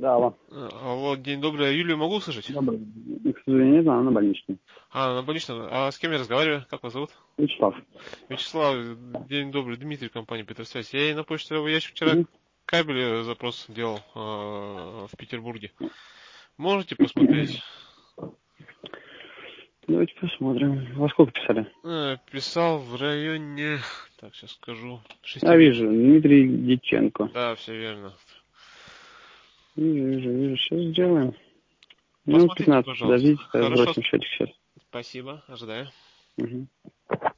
Да, алло. Алло, день добрый. Юлию могу услышать? Добрый. К сожалению, не знаю, она больничная. На больничном. А с кем я разговариваю? Как вас зовут? Вячеслав. Вячеслав, день добрый. Дмитрий, компания Петросвязь. Я ей на почту, я еще вчера Мгм. кабель запрос делал в Петербурге. Можете посмотреть? Давайте посмотрим. Во сколько писали? Писал в районе, так, сейчас скажу, 6 Я минут. вижу, Дмитрий Дьяченко. Да, все верно. Вижу. Сейчас сделаем. Минут Посмотрите, 15, пожалуйста. подождите, Хорошо, сбросим счетик сейчас. спасибо, ожидаю. Мгм.